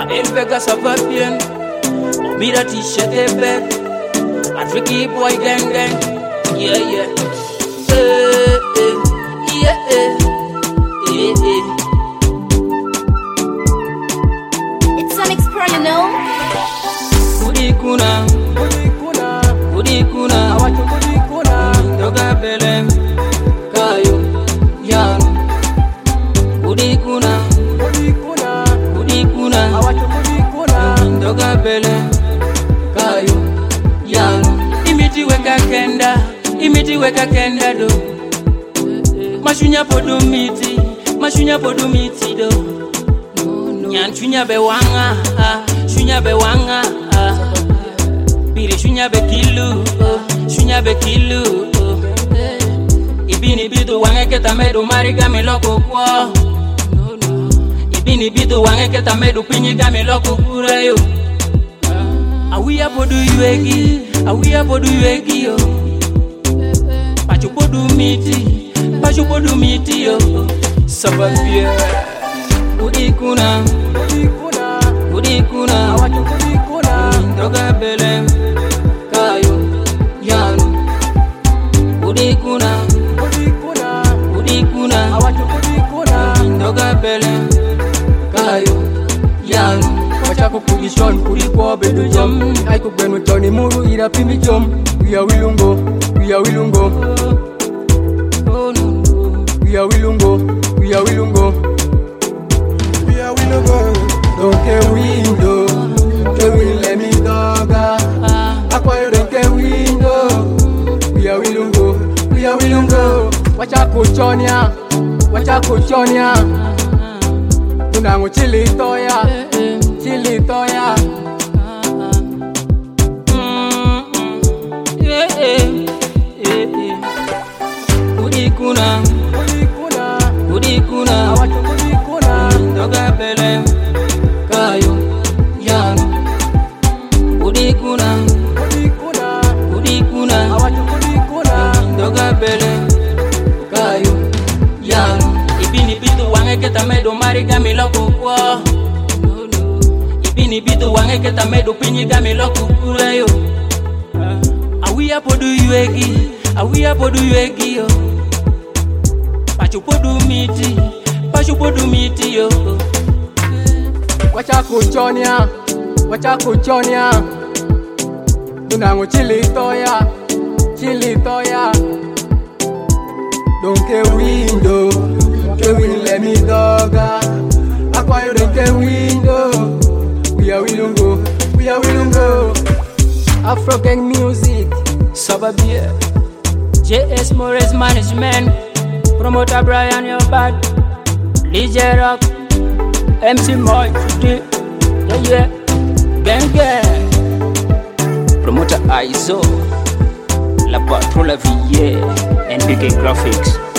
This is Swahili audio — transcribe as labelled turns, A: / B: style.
A: El Vega ça va bien. On met la t-shirt et bête. A tricky boy gang gang. Yeah yeah. Yeah yeah.
B: It's Sonic Pro, you know.
A: Kudikuna, Doga Belem, Kayo, Yano. Kudikuna, Doga Belem, Kayo, Yano. Imiti weka kenda do. Mashunya podu miti do. Nyan shunya be wanga, Biri shunya be kilu, Ibini bidu wange keta medu mariga mi loko kwa. Ibini bidu wange keta medu pinyi gami loko kura yo. Awiya podu yuegi yo. Pachu podu miti yo. Sababia Kudikuna, Doga Belem, Kayo, Yano. Kudikuna, Doga Belem, Kayo, Yano.
C: Wachako kudishon kulikuwa bedu jam. Aiko benu toni muru ira pimi jom. We are wilungo.
A: Oh no no.
C: We are wilungo. Don't care window. Kevin let me doga. Akwayo don't care window. We are wilungo. Wachako chonya. Tunango chili toya.
A: Kudikuna, Doga Belem, Kayo, Yano. Kudikuna, Doga Belem, Kayo, Yano. Ibini bitu wange keta medu mariga mi loko kwa. Ibini bitu wange keta medu pinyi gami loko kura yo. Awiya podu yuegi yo. Pachu podu miti yo.
C: Wachako chonya. Tunango chili toya. Don't care window. Kevin let me doga. Akwayo don't care window. We are wilungo. Afro gang music.
A: Sababia JS Morris Management. Promoter Brian your bad. DJ Rock, MC Moy, yeah, gang. Promoter ISO, La Patrola VA, NBK Graphics.